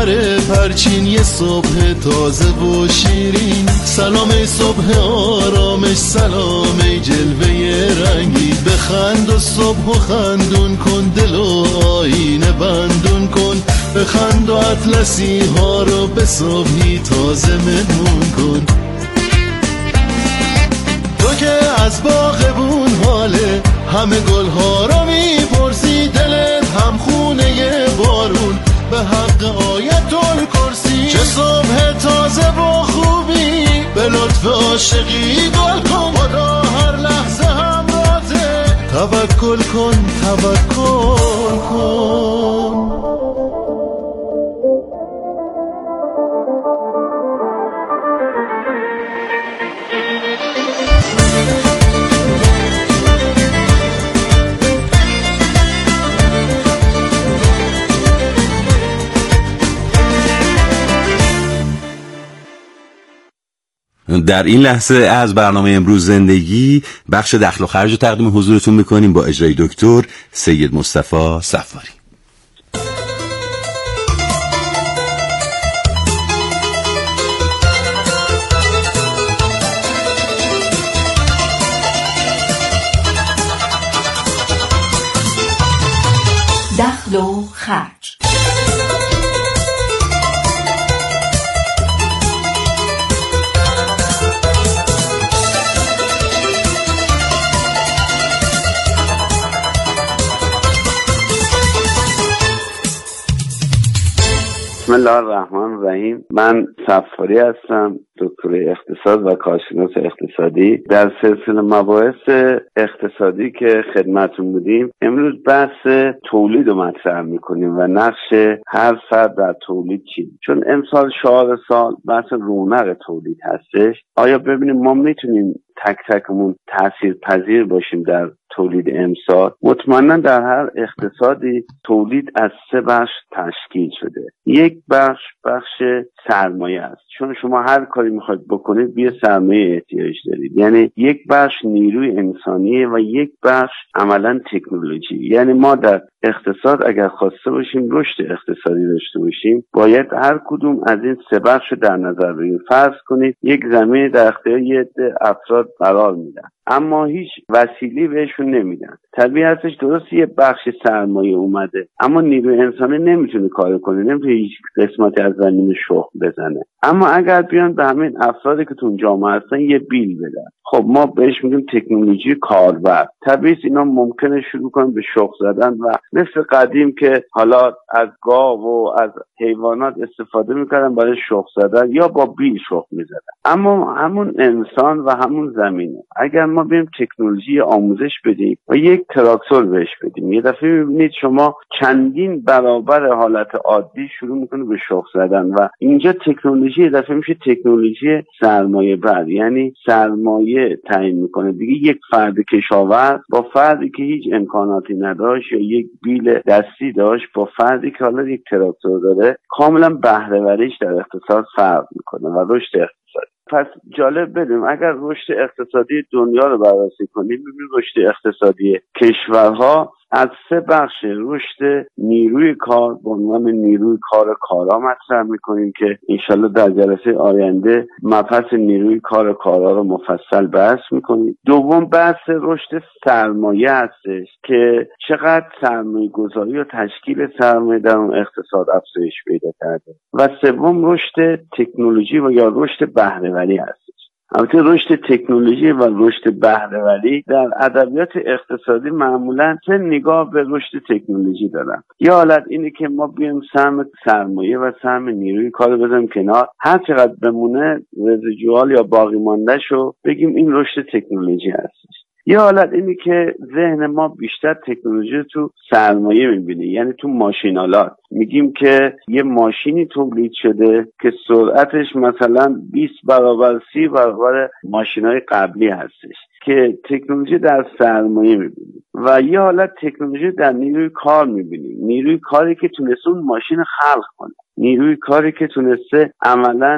پر پرچین یه صبح تازه و شیرین. سلام ای صبح آرامش، سلام ای جلوه رنگی. بخند و صبح و خندون کن، دل و آینه بندون کن. بخند و اطلسی ها رو به صبحی تازه مهمون کن. تو که از باغبون حاله، همه گل ها رو میپرسی. دلت هم خونه بارون، به حق آیت الکرسی. چه صبح تازه و خوبی، به لطف عاشقی گل کن. خدا هر لحظه همراهته، توکل کن توکل کن. در این لحظه از برنامه امروز زندگی بخش دخل و خرج رو تقدیم حضورتون میکنیم با اجرای دکتر سید مصطفی صفاری. دخل و خرج. بسم الله الرحمن الرحیم. من صفاری هستم، دکتر اقتصاد و کارشناس اقتصادی. در سلسله مباحث اقتصادی که خدمتتون بودیم، امروز بحث تولید رو مطرح میکنیم و نقش هر فرد در تولید چیه. چون امسال شعار سال بحث رونق تولید هستش. آیا ببینیم ما میتونیم تک تکمون تأثیر پذیر باشیم در تولید امسال؟ مطمئنا در هر اقتصادی تولید از 3 بخش تشکیل شده. یک بخش سرمایه است، چون شما هر کاری میخواید بکنید به سرمایه احتیاج دارید. یعنی یک بخش نیروی انسانیه و یک بخش عملا تکنولوژی. یعنی ما در اقتصاد اگر خواسته باشیم رشد اقتصادی داشته باشیم، باید هر کدوم از این 3 بخش رو در نظر بگیریم. فرض کنید یک زمین در اختیار یه عده افراد قرار میدن، اما هیچ وسیلی بهشون نمیدن. طبیعتش درست یه بخش سرمایه اومده، اما نیروی انسانی نمیتونه کار کنه، نمیتونه هیچ قسمتی از زمین شخم بزنه. اما اگر بیان به همین افرادی که تو جامعه هستن یه بیل بدن، خب ما بهش میگیم تکنولوژی کاربر. طبیعت اینا ممکنه شروع کنن به شخم زدن و مثل قدیم که حالا از گاو و از حیوانات استفاده میکردن برای شخم زدن یا با بیل شخم میزدن. اما همون انسان و همون زمینه، اگر ما بریم تکنولوژی آموزش بدیم و یک تراکتور بهش بدیم، یه دفعه میبینید شما چندین برابر حالت عادی شروع میکنه به شخم زدن و اینجا تکنولوژی یه دفعه میشه تکنولوژی سرمایه بر. یعنی سرمایه تعیین میکنه دیگه. یک فرد کشاورز با فردی که هیچ امکاناتی نداشت یا یک بیل دستی داشت با فردی که حالا یک تراکتور داره، کاملا بهره وریش در اقتصاد فرق میکنه و رشد اقتصادی. پس جالب بدونیم اگر رشد اقتصادی دنیا رو بررسی کنیم، ببینیم رشد اقتصادی کشورها از 3 بخش رشد نیروی کار به عنوان نیروی کار کارا مطرح میکنیم که انشالله در جلسه آینده مبحث نیروی کار کارا رو مفصل بحث میکنیم. دوم بحث رشد سرمایه هستش که چقدر سرمایه گذاری و تشکیل سرمایه در اون اقتصاد افزایش پیدا کرده. و سوم رشد تکنولوژی و یا رشد بهره‌وری هستش. البته رشد تکنولوژی و رشد بهره‌وری در ادبیات اقتصادی معمولا 2 نگاه به رشد تکنولوژی دارن. یه حالت اینه که ما بیایم سهم سرمایه و سهم نیروی کار رو بذاریم کنار، هر چقدر بمونه رزیجوال یا باقی مانده شو بگیم این رشد تکنولوژی هستش. یه حالت اینی که ذهن ما بیشتر تکنولوژی تو سرمایه میبینه، یعنی تو ماشینالات. میگیم که یه ماشینی تولید شده که سرعتش مثلا 20 برابر 30 برابر ماشینای قبلی هستش که تکنولوژی در سرمایه میبینیم. و یه حالت تکنولوژی در نیروی کار میبینیم، نیروی کاری که تونسته اون ماشین خلق کنه، نیروی کاری که تونسته عملا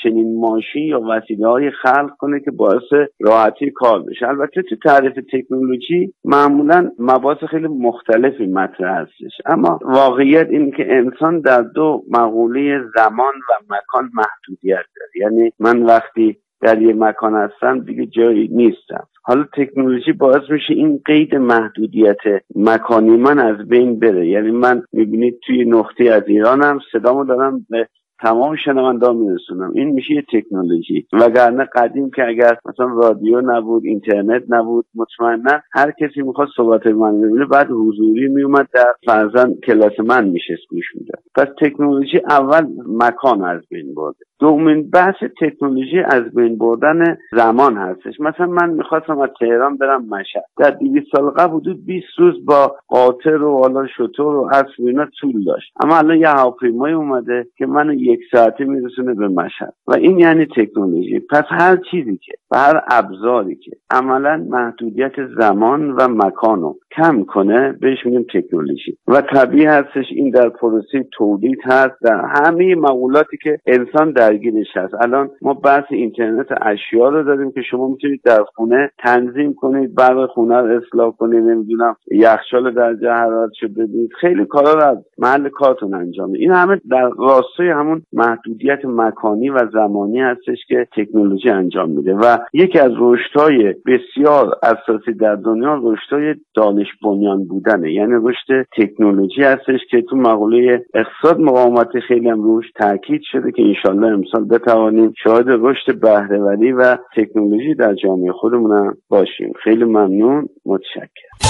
چنین ماشین یا وسیله‌های خلق کنه که باعث راحتی کار بشه. البته تو تعریف تکنولوژی معمولا مباحث خیلی مختلفی مطرح هستش، اما واقعیت این که انسان در دو مقوله زمان و مکان محدودیت داره. یعنی من وقتی در یه مکان هستم دیگه جایی نیستم. حالا تکنولوژی باعث میشه این قید محدودیت مکانی من از بین بره. یعنی من میبینید توی نقطه از ایرانم صدامو دارم به تمام شنونده ها میرسونم. این میشه یه تکنولوژی. وگرنه قدیم که اگر مثلا رادیو نبود، اینترنت نبود، مطمئنا هر کسی میخواد صحبت من ببینه بعد حضوری میومد در فرضاً کلاس من میشست گوش میداد. پس تکنولوژی اول مکان از بین برده. دومین بحث تکنولوژی از بین بردن زمان هستش. مثلا من میخواستم از تهران برم مشهد، در 200 سال قبل حدود 20 روز با قاطر و حالا شتر و اسب اینا طول داشت، اما الان یه هواپیمای اومده که منو 1 ساعته میرسونه به مشهد و این یعنی تکنولوژی. پس هر چیزی که و هر ابزاری که عملا محدودیت زمان و مکانو کم کنه بهش میگیم تکنولوژی و طبیعی هستش. این در پروسه تولید هست، در همه مقولاتی که انسان درگیرش هست. الان ما بحث اینترنت اشیا رو داریم که شما میتونید در خونه تنظیم کنید، برق خونه رو اصلاح کنید، نمیدونم یخچال درجه حرارتشو بدید، خیلی کارا رو از محل کارتون انجام بدید. این همه در راستای همون محدودیت مکانی و زمانی هستش که تکنولوژی انجام میده و یکی از رشدهای بسیار اساسی در دنیا رشدهای دانش بنیان بودنه. یعنی رشد تکنولوژی هستش که تو مقوله اقتصاد مقاومت خیلی هم روش تاکید شده که انشالله امسال بتوانیم شاهد رشد بهره‌وری و تکنولوژی در جامعه خودمون باشیم. خیلی ممنون، متشکرم.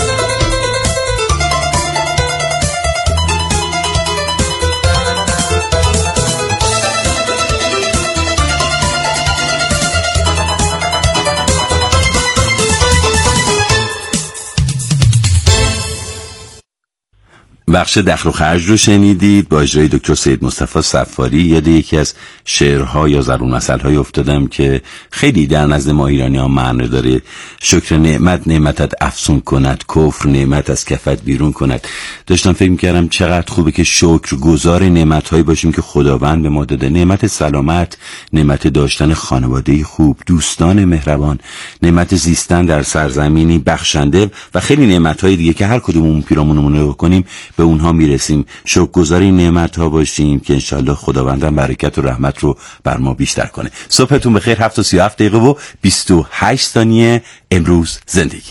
بخش دخل و خرج رو شنیدید با اجرای دکتر سید مصطفی صفاری. یاد یکی از شعرها یا ضرور مثل‌های افتادم که خیلی در نزد ما ایرانی‌ها معنی داره: شکر نعمت نعمتت افزون کند، کفر نعمت از کفت بیرون کند. داشتم فکر می‌کردم چقدر خوبه که شکرگزار نعمت‌هایی باشیم که خداوند به ما داده. نعمت سلامت، نعمت داشتن خانواده خوب، دوستان مهربان، نعمت زیستن در سرزمینی بخشنده و خیلی نعمت‌های دیگه که هر کدوممون پیرامونمون رو کنیم به اونها میرسیم. شکرگزاری نعمت‌ها باشیم که انشالله خداوندم برکت و رحمت رو بر ما بیشتر کنه. صبحتون بخیر. 7:37 و 28 ثانیه. امروز زندگی.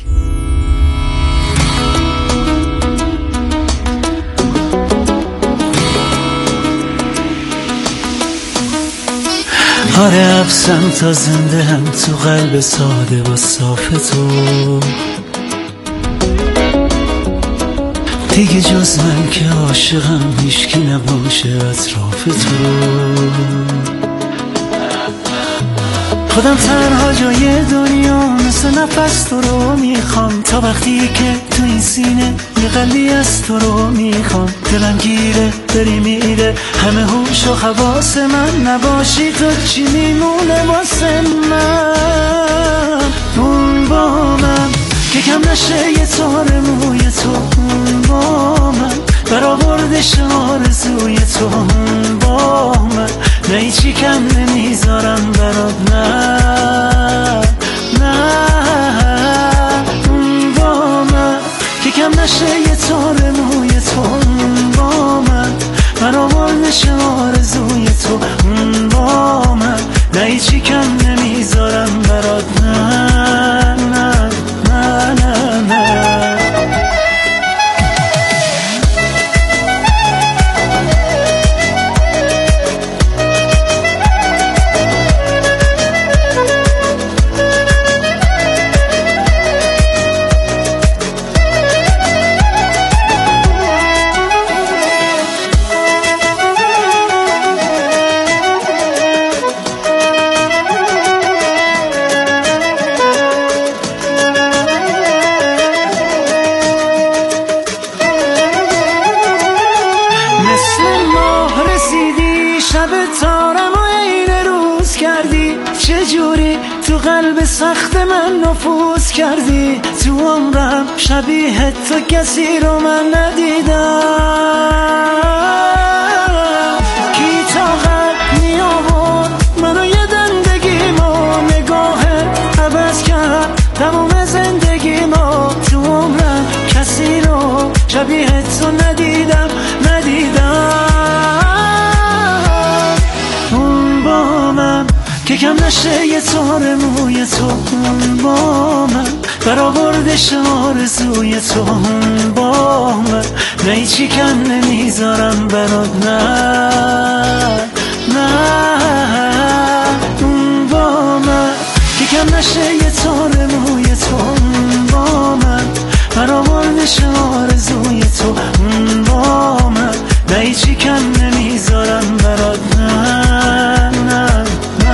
آره افسم تا زنده هم تو قلب ساده و صاف تو، دیگه جز من که عاشقم هیچکی نباشه اطراف تو. خودم تنها جای دنیا مثل نفس تو رو میخوام، تا وقتی که تو این سینه یه قلبی از تو رو میخوام. دلم گیره بری میره همه هوش و حواس من، نباشی تو چی میمونه واسه من؟ اون با من که کم نشه یه تار موی تو، اون با من برآوردش آرزوی تو، اون با من نه هیچی کم نمیذارم برات، نه اون با من که کم نشه یه تار موی تو، اون با من برآوردش آرزوی تو، اون با من نه هیچی کم نمیذارم برات، نه نه نه نه نه. سخت من نفوذ کردی تو عمرم، شبیه تو کسی رو من ندیدم. کی طاقت می آورد شبیه تو ندیدم اون با من که کم نشه یه تار موی تو، اون با من برآوردش آرزوی تو، اون با من نه هیچی کم نمیذارم برات، نه اون با من که کم نشه یه تار موی تو، اون با من برآوردش آرزوی تو، اون با من نه هیچی کم نمیذارم برات، نه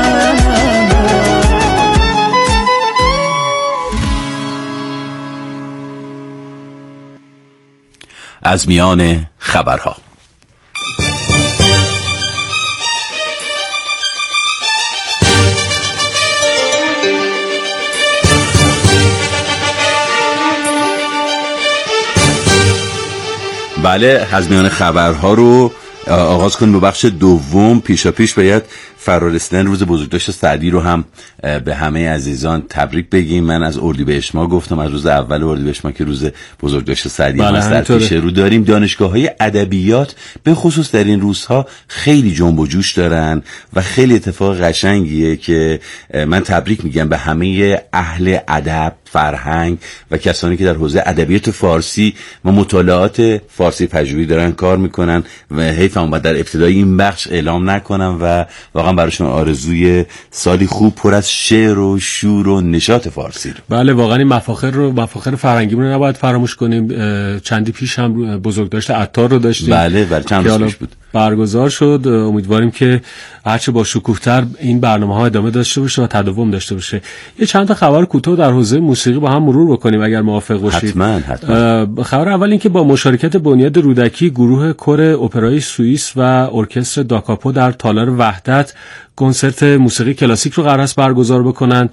از میان خبرها. بله، از میان خبرها رو آغاز کنیم با بخش دوم. پیشاپیش باید فرارسیدن روز بزرگداشت سعدی رو هم به همه عزیزان تبریک بگیم. من از اردیبهشت ماه گفتم، از روز اول اردیبهشت ماه که روز بزرگداشت سعدی ما در پیش رو داریم. دانشگاه‌های ادبیات به خصوص در این روزها خیلی جنب و جوش دارن و خیلی اتفاق قشنگیه که من تبریک میگم به همه اهل ادب، فرهنگ و کسانی که در حوزه ادبیات فارسی و مطالعات فارسی پژوهی دارن کار میکنن و حیف اومد در ابتدای این بخش اعلام نکنم و واقعا براشون آرزوی سالی خوب پر از شعر و شور و نشاط فارسی رو. بله، واقعا این مفاخر فرهنگیمون رو نباید فراموش کنیم. چندی پیش هم بزرگداشت عطار رو داشتیم. بله چند روز پیش بود برگزار شد. امیدواریم که هرچه با شکوه‌تر این برنامه‌ها ادامه داشته باشه و تداوم داشته باشه. یه چند تا خبر کوتاه در حوزه موسیقی با هم مرور بکنیم اگر موافق باشید. حتما. خبر اول این که با مشارکت بنیاد رودکی، گروه کور اپرای سوئیس و ارکستر داکاپو در تالار وحدت کنسرت موسیقی کلاسیک رو قرار است برگزار بکنن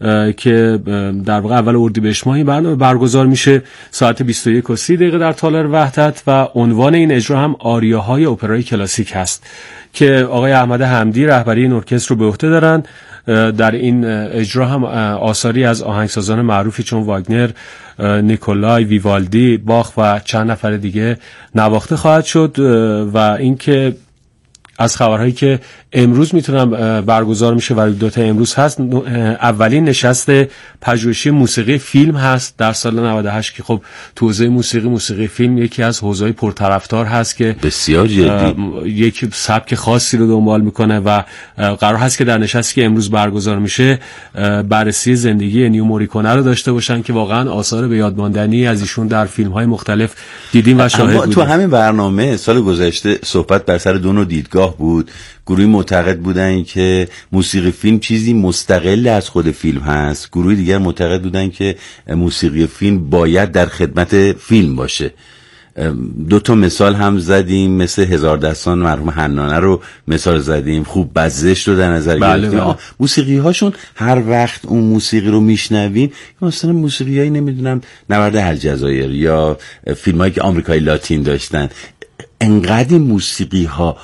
که در واقع اول اردیبهشت ماه این برنامه برگزار میشه ساعت 21:30 در تالار وحدت و عنوان این اجرا هم آریاهای اپرای کلاسیک هست که آقای احمد حمدی رهبری این ارکستر رو به عهده دارن. در این اجرا هم آثاری از آهنگسازان معروفی چون واگنر، نیکولای، ویوالدی، باخ و چند نفر دیگه نواخته خواهد شد. و اینکه از خبرهایی که امروز میتونم برگزار میشه و 2 تا امروز هست، اولین نشست پژوهشی موسیقی فیلم هست در سال 98 که خب تو حوزه موسیقی فیلم یکی از حوزه‌های پرطرفدار هست که بسیار جدی یک سبک خاصی رو دنبال میکنه و قرار هست که در نشستی که امروز برگزار میشه بررسی زندگی نیو موریکونه رو داشته باشن که واقعا آثار به یاد ماندنی از ایشون در فیلم‌های مختلف دیدیم و شاهد بودیم. تو همین برنامه سال گذشته صحبت بر سر 2 نوع دیدگاه بود. گروهی معتقد بودن که موسیقی فیلم چیزی مستقل از خود فیلم هست، گروهی دیگر معتقد بودن که موسیقی فیلم باید در خدمت فیلم باشه. 2 تا مثال هم زدیم، مثل هزار دستان مرحوم حنانه رو مثال زدیم، خوب بزش رو در نظر گرفتیم. موسیقی هاشون هر وقت اون موسیقی رو میشنویم مثلا موسیقی هایی نمیدونم نبرد الجزایر یا فیلم هایی که آمریکای لاتین داشتن، انقدر موسیقی ها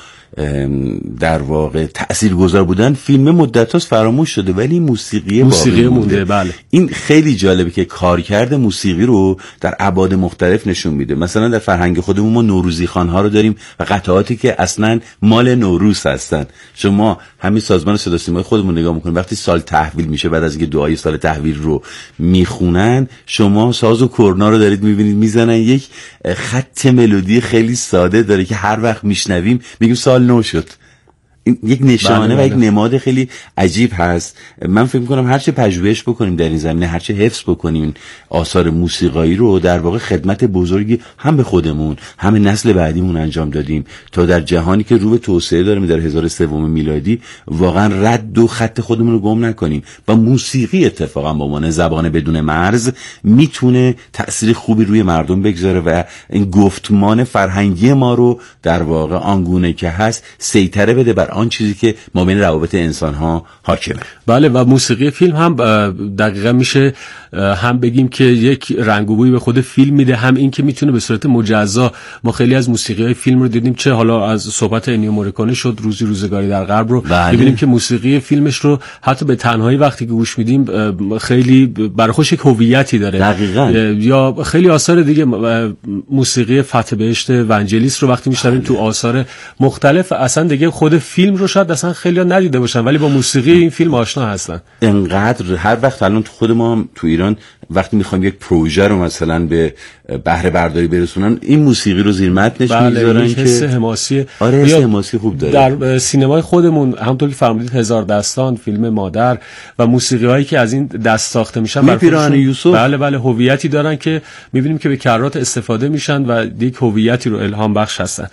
در واقع تاثیرگذار بودن فیلم مدت‌هاست فراموش شده ولی موسیقی مونده. بله. این خیلی جالبه که کارکرد موسیقی رو در ابعاد مختلف نشون میده. مثلا در فرهنگ خودمون ما نوروزی خوان‌ها رو داریم و قطعاتی که اصلا مال نوروز هستن. شما همین سازمان صدا سیمای خودمون نگاه میکنید وقتی سال تحویل میشه، بعد از اینکه دعای سال تحویل رو میخونن، شما ساز و کرنا رو دارید میبینید میزنن، یک خط ملودی خیلی ساده داره که هر وقت میشنویم میگیم سال نو شد. این یک نشانه و یک نماد خیلی عجیب هست. من فکر می‌کنم هرچه پژوهش بکنیم در این زمینه، هرچه حفظ بکنیم آثار موسیقایی رو، در واقع خدمت بزرگی هم به خودمون هم نسل بعدیمون انجام دادیم تا در جهانی که رو به توسعه داریم در 1003 میلادی واقعا رد و خط خودمون رو گم نکنیم. و موسیقی اتفاقا به عنوان زبان بدون مرز میتونه تأثیر خوبی روی مردم بگذاره و این گفتمان فرهنگی ما رو در واقع آنگونه که هست سیطره بده بر آن چیزی که ما بین روابط انسان ها حاکمه. بله و موسیقی فیلم هم دقیقا میشه هم بگیم که یک رنگ و بویی به خود فیلم میده، هم این که میتونه به صورت مجزا. ما خیلی از موسیقی های فیلم رو دیدیم، چه حالا از صحبت انیو موریکونه شد روزی روزگاری در غرب رو ببینیم که موسیقی فیلمش رو حتی به تنهایی وقتی که گوش میدیم خیلی برای خودش یک هویتی داره. دقیقاً. یا خیلی آثار دیگه، موسیقی فتح بهشت ونجلیس رو وقتی میشنویم تو آثار مختلف، اصلا دیگه خود فیلم رو شاید اصلا خیلی‌ها ندیده باشن ولی با موسیقی این فیلم آشنا هستن. انقدر هر وقت الان خود ما تو ایران وقتی میخوایم یک پروژه رو مثلا به بهره برداری برسونن، این موسیقی رو زیر متنش میذارن که حس حماسی. آره حس حماسی خوب داره. در سینمای خودمون همونطور که فرمودید هزار دستان، فیلم مادر و موسیقی هایی که از این دست ساخته میشن پیراهن یوسف، بله هویتی دارن که میبینیم که به کرات استفاده میشن و یک هویتی رو الهام بخش هستن.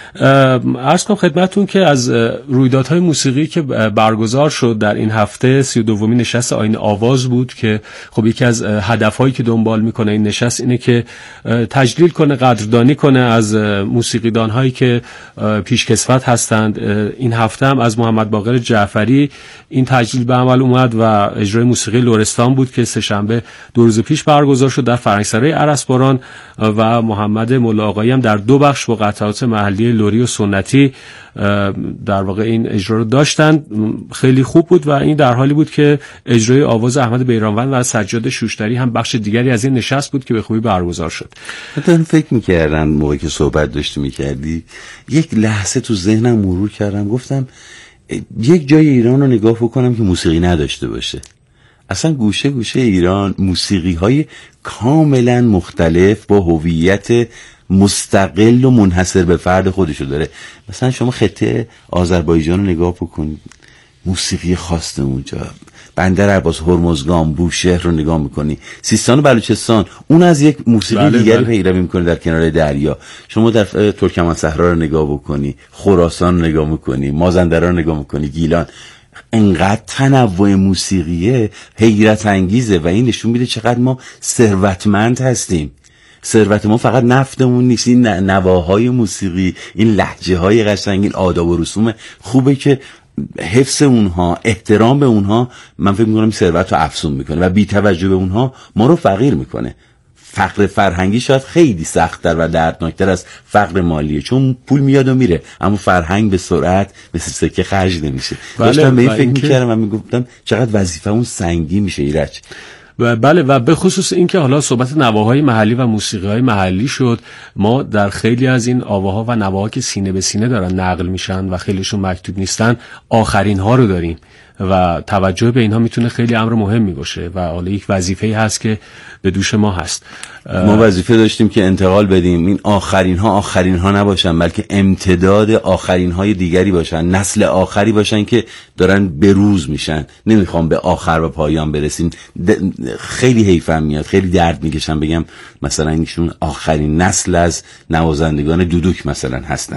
عرض کنم خدمتتون که از رویدادهای موسیقی که برگزار شد در این هفته 32مین نشست آیین آواز بود که خب یکی از هدفهایی که دنبال میکنه این نشست اینه که تجلیل کنه، قدردانی کنه از موسیقیدان هایی که پیشکسوت هستند. این هفته هم از محمد باقر جعفری این تجلیل به عمل اومد و اجرای موسیقی لرستان بود که سه‌شنبه 2 روز پیش برگزار شد در فرنگسرای ارسباران و محمد مولا آقایی هم در 2 بخش با قطعات محلی لری و سنتی در واقع این اجرا رو داشتن. خیلی خوب بود و این در حالی بود که اجرای آواز احمد بیرانوند و سجاد شوشتری هم بخش دیگری از این نشست بود که به خوبی برگزار شد. من فکر می‌کردم موقعی که صحبت داشتی می‌کردی یک لحظه تو ذهنم مرور کردم، گفتم یک جای ایران رو نگاه بکنم که موسیقی نداشته باشه. اصلا گوشه گوشه ایران موسیقی‌های کاملا مختلف با هویت مستقل و منحصر به فرد خودشو داره. مثلا شما خطه آذربایجان رو نگاه بکنید، موسیقی خاصه اونجا، بندر عباس، هرمزگان، بوشهر رو نگاه میکنی، سیستان و بلوچستان اون از یک موسیقی دیگری پیروی میکنه در کنار دریا. شما در ترکمن صحرا رو نگاه بکنی، خراسان رو نگاه میکنی، مازندران رو نگاه میکنی، گیلان. انقدر تنوع موسیقیه حیرت انگیزه و این نشون میده چقدر ما ثروتمند هستیم. ثروت ما فقط نفتمون نیست، این نواهای موسیقی، این لهجه های قشنگ، این آداب و رسوم خوبه که حفظ اونها، احترام به اونها، من فکر میکنم ثروت رو افزون میکنه و بی توجه به اونها ما رو فقیر میکنه. فقر فرهنگی شاید خیلی سخت‌تر و دردناکتر از فقر مالیه، چون پول میاد و میره اما فرهنگ به سرعت مثل سکه خرج نمیشه. داشتم به این فکر میکردم و میگفتم چقدر وظیفه اون سنگین میشه ایرج. بله و به خصوص این که حالا صحبت نواهای محلی و موسیقی‌های محلی شد، ما در خیلی از این آواها و نواها که سینه به سینه دارن نقل میشن و خیلیشون مکتوب نیستن، آخرین ها رو داریم و توجه به اینها میتونه خیلی امر مهمی باشه و حالا یک وظیفه‌ای هست که به دوش ما هست. ما وظیفه داشتیم که انتقال بدیم، این آخرین ها نباشن بلکه امتداد آخرین های دیگری باشن، نسل آخری باشن که دارن بروز میشن. نمیخوام به آخر و پایان برسیم، خیلی حیفم میاد، خیلی درد میکشم بگم مثلا ایشون آخرین نسل از نوازندگان دودوک مثلا هستن.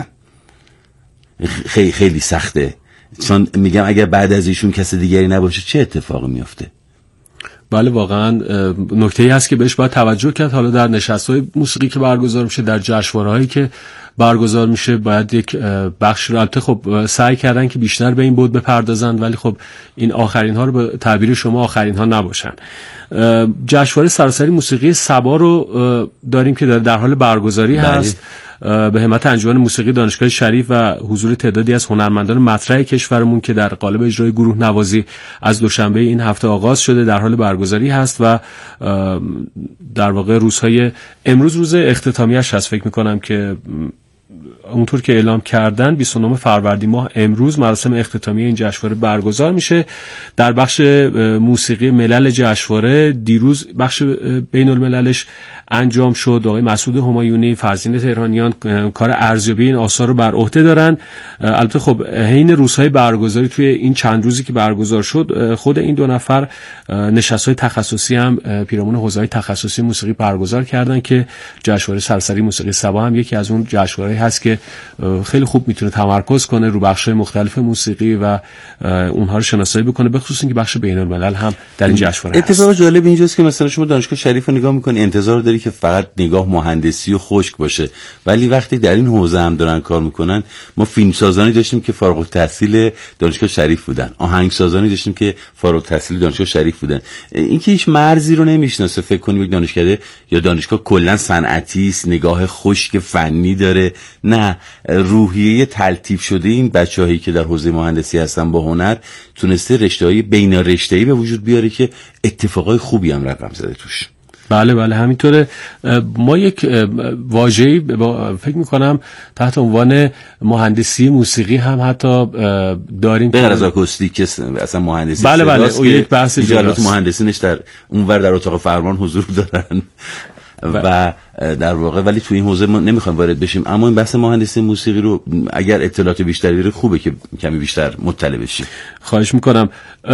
خیلی سخته، چون میگم اگر بعد از ایشون کس دیگری نباشه چه اتفاقی میفته. بله واقعا نکته‌ای هست که بهش باید توجه کرد. حالا در نشست‌های موسیقی که برگزار میشه، در جشنواره‌هایی که برگزار میشه، باید یک بخش رو البته خب سعی کردن که بیشتر به این بود بپردازن، ولی خب این آخرین ها رو به تعبیر شما آخرین ها نباشن. جشنواره سراسری موسیقی صبا رو داریم که در حال برگزاری هست به همت انجمن موسیقی دانشگاه شریف و حضور تعدادی از هنرمندان مطرح کشورمون که در قالب اجرای گروه نوازی از دوشنبه این هفته آغاز شده در حال برگزاری هست و در واقع روزهای امروز روز اختتامیه‌اش هست. فکر می‌کنم که اونطور که اعلام کردن 29 فروردین ماه امروز مراسم اختتامیه این جشنواره برگزار میشه. در بخش موسیقی ملل جشنواره دیروز بخش بین المللش انجام شد. آقای مسعود همایونی، فرزین تهرانیان کار ارزیابی این آثار رو بر عهده دارن. البته خب حین روزهای برگزاری توی این چند روزی که برگزار شد، خود این 2 نفر نشست‌های تخصصی هم پیرامون حوزه‌های تخصصی موسیقی برگزار کردن که جشنواره سراسری موسیقی صبا هم یکی از اون جشنواره‌ای هست که که خیلی خوب میتونه تمرکز کنه رو بخش‌های مختلف موسیقی و اونها رو شناسایی بکنه، به خصوص اینکه بخش بین‌الملل هم در این جشنواره هست. اتفاق جالب اینجاست که مثلا شما دانشگاه شریف رو نگاه می‌کنی، انتظار داری که فقط نگاه مهندسی و خشک باشه، ولی وقتی در این حوزه هم دارن کار میکنن، ما فیلمسازانی داشتیم که فارغ التحصیل دانشگاه شریف بودن، آهنگسازانی داشتیم که فارغ التحصیل دانشگاه شریف بودن. اینکه هیچ مرزی رو نمیشناسه، فکر کنیم یک دانشکده یا دانشگاه کلا صنعتی است، نگاه خشک فنی داره. نه، روحیه تلطیف شده این بچه‌هایی که در حوزه مهندسی هستن با هنر تونسته رشته‌های بین رشته‌ای به وجود بیاره که اتفاقای خوبی هم رقم زده توش. بله همینطوره. ما یک واژه‌ای فکر می‌کنم تحت عنوان مهندسی موسیقی هم حتی داریم، به غیر از آکوستیک که اصلا مهندسی بله اون یک بحث جالب، مهندسینش در اونور در اتاق فرمان حضور دارن و در واقع ولی تو این حوزه ما نمیخوایم وارد بشیم، اما این بحث مهندسی موسیقی رو اگر اطلاعات بیشتری بیاره خوبه که کمی بیشتر مطلع بشیم. خواهش میکنم.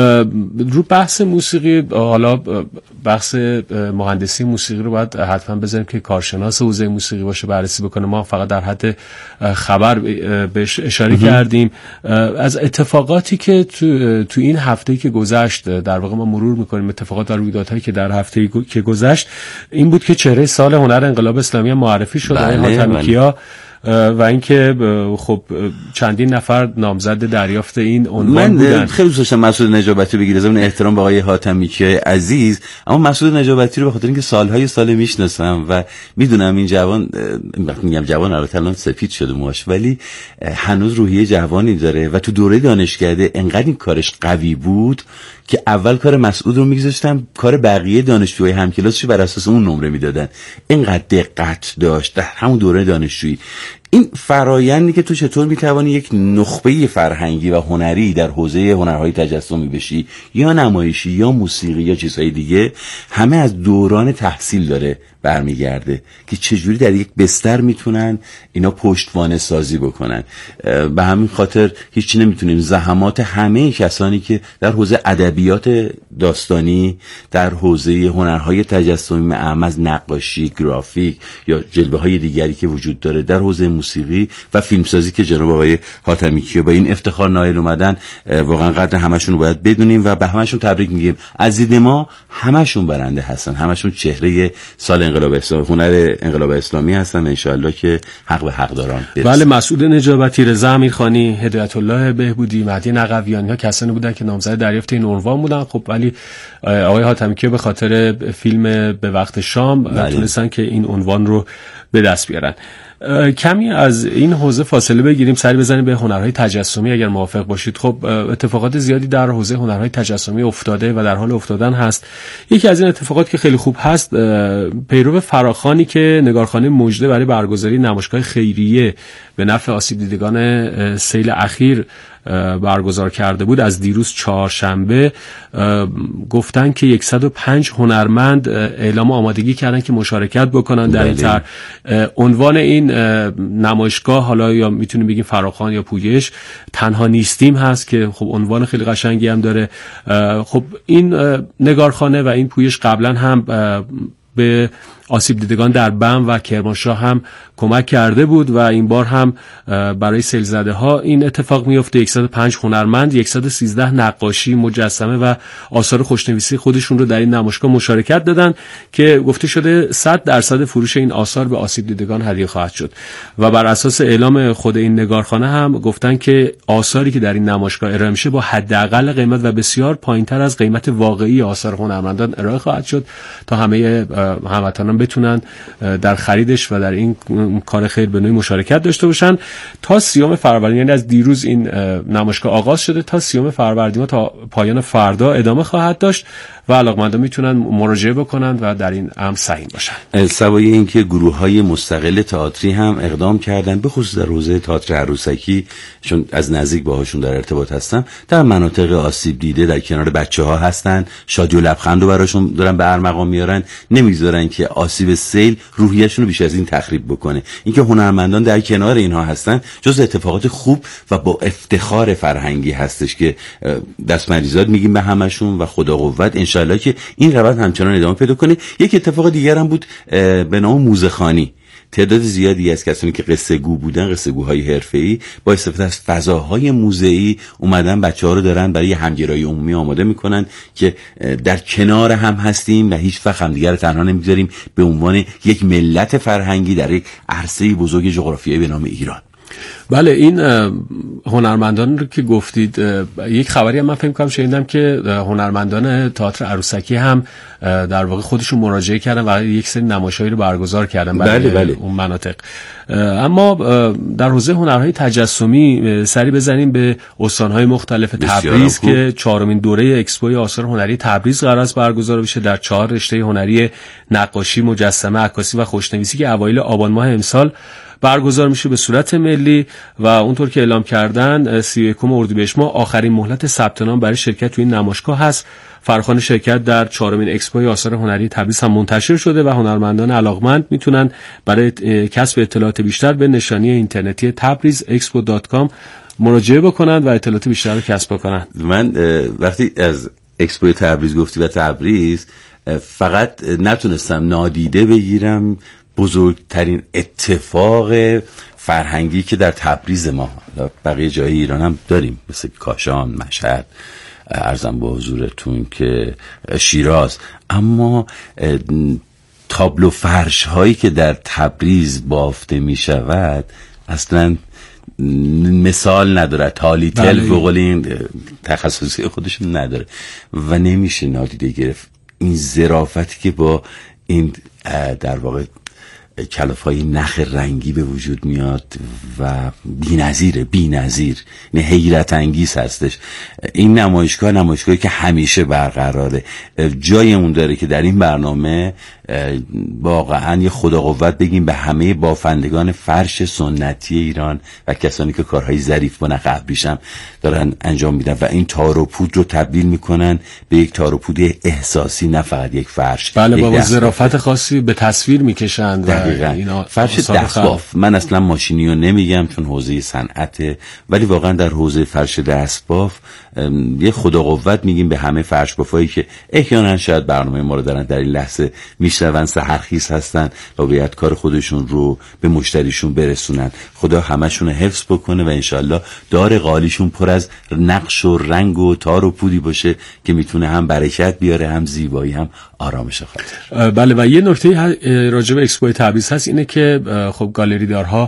رو بحث موسیقی، حالا بحث مهندسی موسیقی رو باید حتما بذاریم که کارشناس حوزه موسیقی باشه بررسی بکنه. ما فقط در حد خبر بهش اشاره کردیم. از اتفاقاتی که تو این هفته که گذشت در واقع ما مرور میکنیم، اتفاقات و رویدادهایی که در هفته که گذشت، این بود که چهره سال هنر انقلاب اسلامی معرفی شد، حاتمیکیا، و اینکه خب چندین نفر نامزد دریافت این عنوان بودن. من خیلی دوست داشتم مسعود نجابتی بگیره، ضمن احترام به آقای حاتمیکیا عزیز، اما مسعود نجابتی رو به خاطر اینکه سال میشناسم و میدونم این جوان، وقتی میگم جوان البته الان سفید شده موهاش، ولی هنوز روحیه جوانی داره و تو دوره دانشکده انقدر این کارش قوی بود که اول کار مسعود رو میگذاشتن، کار بقیه دانشجوهای همکلاسش بر اساس اون نمره میدادن. اینقدر دقت داشت در همون دوره دانشجویی. این فرایندی که تو چطور میتوانی یک نخبه فرهنگی و هنری در حوزه هنرهای تجسمی بشی یا نمایشی یا موسیقی یا چیزهای دیگه، همه از دوران تحصیل داره برمیگرده که چجوری در یک بستر میتونن اینا پشتوانه سازی بکنن. به همین خاطر هیچی نمیتونیم زحمات همه کسانی که در حوزه ادبیات داستانی، در حوزه هنرهای تجسمی معم از نقاشی، گرافیک یا جلوه‌های دیگری که وجود داره، در حوزه موسیقی و فیلمسازی که جناب آقای حاتمیکیا با این افتخار نائل اومدن، واقعا قدر همشون رو باید بدونیم و به همشون تبریک میگیم. از دید ما همشون برنده هستن، همشون چهره سال انقلاب اسلامی، هنر انقلاب اسلامی هستن. ان شاء الله که حق به حقداران برسه. بله، مسعود نجابتی، رضا امیرخانی، هدایت الله بهبودی، مهدی نقویانی ها کسانی بودن که نامزد دریافت این عنوان بودن. خب ولی آقای حاتمیکیا به خاطر فیلم به وقت شام تونستن که این عنوان رو به دست بیارن. کمی از این حوزه فاصله بگیریم، سری بزنیم به هنرهای تجسمی اگر موافق باشید. خب اتفاقات زیادی در حوزه هنرهای تجسمی افتاده و در حال افتادن هست. یکی از این اتفاقات که خیلی خوب هست، پیرو فراخوانی که نگارخانه مژده برای برگزاری نمایشگاه خیریه به نفع آسیب دیدگان سیل اخیر برگزار کرده بود، از دیروز چهارشنبه گفتن که 105 هنرمند اعلام آمادگی کردن که مشارکت بکنن در این طرح. عنوان این نمایشگاه، حالا یا میتونیم بگیم فراخوان یا پویش، تنها نیستیم هست که خب عنوان خیلی قشنگی هم داره. خب این نگارخانه و این پویش قبلا هم به آسیب دیدگان در بم و کرمانشاه هم کمک کرده بود و این بار هم برای سیل زده ها این اتفاق میفته. 105 هنرمند، 113 نقاشی، مجسمه و آثار خوشنویسی خودشون رو در این نمایشگاه مشارکت دادن که گفته شده 100% فروش این آثار به آسیب دیدگان هدیه خواهد شد و بر اساس اعلام خود این نگارخانه هم گفتن که آثاری که در این نمایشگاه ارائه میشه با حداقل قیمت و بسیار پایینتر از قیمت واقعی آثار هنرمندان ارائه خواهد شد تا همه هموطنان بتونن در خریدش و در این کار خیر به نوعی مشارکت داشته باشن. تا 30 فروردین، یعنی از دیروز این نمایشگاه آغاز شده، تا 30 فروردین تا پایان فردا ادامه خواهد داشت و علاقمندان میتونن مراجعه بکنن و در این امر سهیم باشن. سوای اینکه گروه‌های مستقل تئاتری هم اقدام کردن، به خصوص در حوزه تئاتر عروسکی، چون از نزدیک باهاشون در ارتباط هستم، در مناطق آسیب دیده در کنار بچه‌ها هستن، شادی و لبخند رو براشون دارن به ارمغان میارن، نمیذارن که آسیب سیل روحیه‌شون رو بیش از این تخریب بکنه. اینکه هنرمندان در کنار اینها هستن جز اتفاقات خوب و با افتخار فرهنگی هستش که دست مریزاد میگیم به همشون و خدا قوت. انشالله که این روند همچنان ادامه پیدا کنه. یک اتفاق دیگر هم بود به نام موزه‌خوانی تعداد زیادی از کسانی که قصه گو بودن، قصه گوهای حرفه‌ای، با استفاده از فضاهای موزه‌ای اومدن بچه‌ها رو دارن برای همگرایی عمومی آماده میکنن که در کنار هم هستیم و هیچ وقت همدیگر رو تنها نمیذاریم، به عنوان یک ملت فرهنگی در یک عرصه بزرگ جغرافیایی به نام ایران. بله، این هنرمندان رو که گفتید، یک خبری هم من فکر کنم شنیدم که هنرمندان تئاتر عروسکی هم در واقع خودشون مراجعه کردن و یک سری نمایشایی رو برگزار کردن برای اون مناطق. اما در حوزه هنرهای تجسمی سری بزنیم به استانهای مختلف تبریز که 4مین دوره اکسپوی آثار هنری تبریز قرار است برگزار بشه در 4 رشته هنری: نقاشی، مجسمه، عکاسی و خوشنویسی که اوایل آبان ماه امسال برگزار میشه به صورت ملی و اونطور که اعلام کردن 31 اردیبهشت ماه آخرین مهلت ثبت نام برای شرکت تو این نمایشگاه هست. فرخوان شرکت در 4مین اکسپوی آثار هنری تبریز هم منتشر شده و هنرمندان علاقمند میتونن برای کسب اطلاعات بیشتر به نشانی اینترنتی tabrizexpo.com مراجعه بکنند و اطلاعات بیشتر رو کسب بکنند. من وقتی از اکسپوی تبریز گفتی و تبریز، فقط نتونستم نادیده بگیرم بزرگترین اتفاق فرهنگی که در تبریز ما، بقیه جای ایران هم داریم مثل کاشان، مشهد، عرضم به حضورتون که شیراز، اما تابلو فرش هایی که در تبریز بافته می شود اصلا مثال نداره. تالیتل به قول این تخصصی خودشون نداره و نمیشه نادیده گرفت این ظرافتی که با این در واقع کلافای نخ رنگی به وجود میاد و بی‌نظیر، نه حیرت انگیز هستش. این نمایشگاهی که همیشه برقراره. جای اون داره که در این برنامه واقعا یه خدا قوت بگیم به همه بافندگان فرش سنتی ایران و کسانی که کارهای ظریف و نقبریشم دارن انجام میدن و این تار و پود رو تبدیل میکنن به یک تار و پود احساسی، نه فقط یک فرش. بله، با ظرافت خاصی به تصویر میکشند. دقیقاً. فرش دستباف، من اصلا ماشینی رو نمیگم چون حوزه صنعته، ولی واقعا در حوزه فرش دستباف یه خدا قوت میگیم به همه فرش بافایی که احیانا شاید برنامه ما رو دارن در این لحظه میشنون، سحرخیز هستن و باید کار خودشون رو به مشتریشون برسونن. خدا همشون رو حفظ بکنه و انشالله دار قالیشون پر از نقش و رنگ و تار و پودی باشه که میتونه هم برکت بیاره، هم زیبایی، هم آرامش خاطر. بله، و یه نکته راجع به اکسپو تبریز هست اینه که خب گالری دارها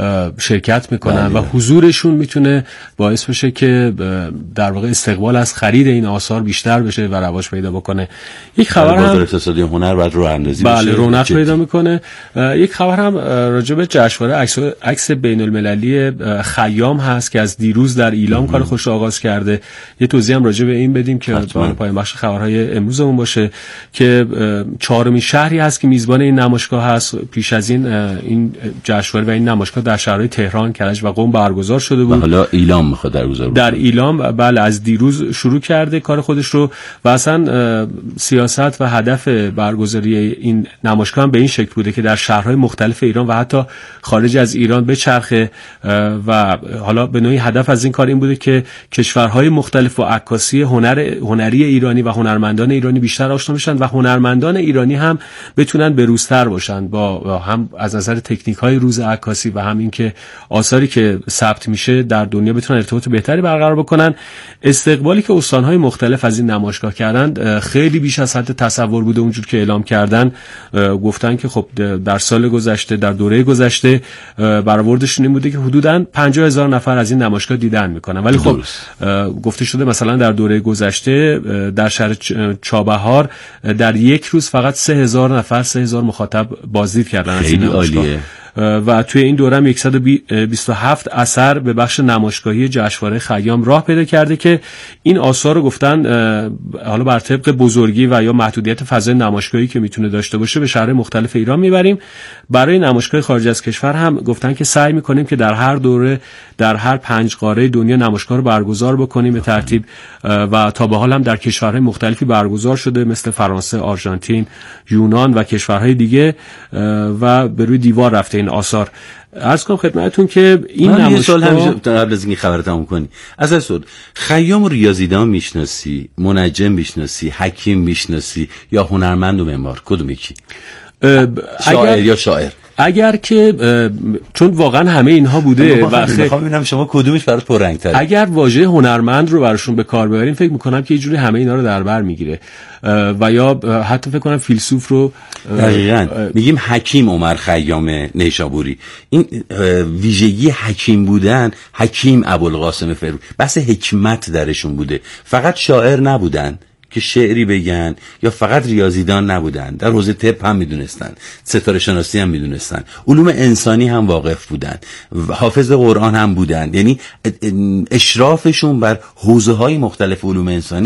شرکت میکنن و حضورشون میتونه باعث بشه که در واقع استقبال از خرید این آثار بیشتر بشه و رواج پیدا بکنه. یک خبر هم بازار اقتصادی هنر باید راه اندازی بشه. بله، رونق پیدا میکنه. یک خبر هم راجع به جشنواره عکس بین المللی خیام هست که از دیروز در ایلام کار خوش آغاز کرده. یه توضیح هم راجع به این بدیم که پایان بخش خبرهای امروزمون باشه که 4مین شهری هست که میزبان این نمایشگاه هست. پیش از این جشنواره و این نمایشگاه در شهرهای تهران، کرج و قم برگزار شده بود. حالا ایلام میخواد برگزار بشه. در ایلام بله، از دیروز شروع کرده کار خودش رو و اصلا سیاست و هدف برگزاری این نمایشگاه هم به این شکل بوده که در شهرهای مختلف ایران و حتی خارج از ایران بچرخه و حالا به نوعی هدف از این کار این بوده که کشورهای مختلف و عکاسی هنری ایرانی و هنرمندان ایرانی بیشتر آشنا بشن و هنرمندان ایرانی هم بتونن بروزتر باشن با هم از نظر تکنیک‌های روز عکاسی و هم این که آثاری که ثبت میشه در دنیا بتونن ارتباط بهتری برقرار بکنن. استقبالی که استان‌های مختلف از این نمایشگاه کردن خیلی بیش از حد تصور بوده. اونجور که اعلام کردن گفتن که خب در سال گذشته، در دوره گذشته برآوردشون این بوده که حدوداً 50,000 نفر از این نمایشگاه دیدن میکنن، ولی خب گفته شده مثلا در دوره گذشته در شهر چابهار در یک روز فقط 3,000 مخاطب بازدید کردن از این نمایشگاه. و توی این دوره هم 127 اثر به بخش نمایشگاهی جشنواره خیام راه پیدا کرده که این آثار رو گفتن حالا بر طبق بزرگی و یا محدودیت فضای نمایشگاهی که میتونه داشته باشه به شهرهای مختلف ایران میبریم. برای نمایشگاه خارج از کشور هم گفتن که سعی میکنیم که در هر دوره در هر 5 قاره دنیا نمایشگاه رو برگزار بکنیم به ترتیب و تا به حال هم در کشورهای مختلفی برگزار شده مثل فرانسه، آرژانتین، یونان و کشورهای دیگه و به روی دیوار رفته این آثار. عرض کنم خدمتتون که این نمایشگاه قبل از اینکه خبر تموم کنی از اصل خیام ریاضیدان میشناسی، منجم میشناسی، حکیم میشناسی یا هنرمند و معمار؟ کدوم یکی؟ شاعر یا شاعر؟ اگر که چون واقعا همه اینها بوده و میخوام ببینم شما کدومش برات پررنگ‌تره. اگر واژه هنرمند رو براشون به کار ببریم فکر میکنم که یه جوری همه اینا رو در بر میگیره و یا حتی فکر کنم فیلسوف رو دقیقاً میگیم حکیم عمر خیام نیشابوری. این ویژگی حکیم بودن، حکیم ابوالقاسم فروغی، بس حکمت درشون بوده. فقط شاعر نبودن که شعری بگن یا فقط ریاضیدان نبودن، در حوزه طب هم میدونستن، ستاره شناسی هم میدونستن، علوم انسانی هم واقف بودن، حافظ قرآن هم بودن. یعنی اشرافشون بر حوزه های مختلف علوم انسانی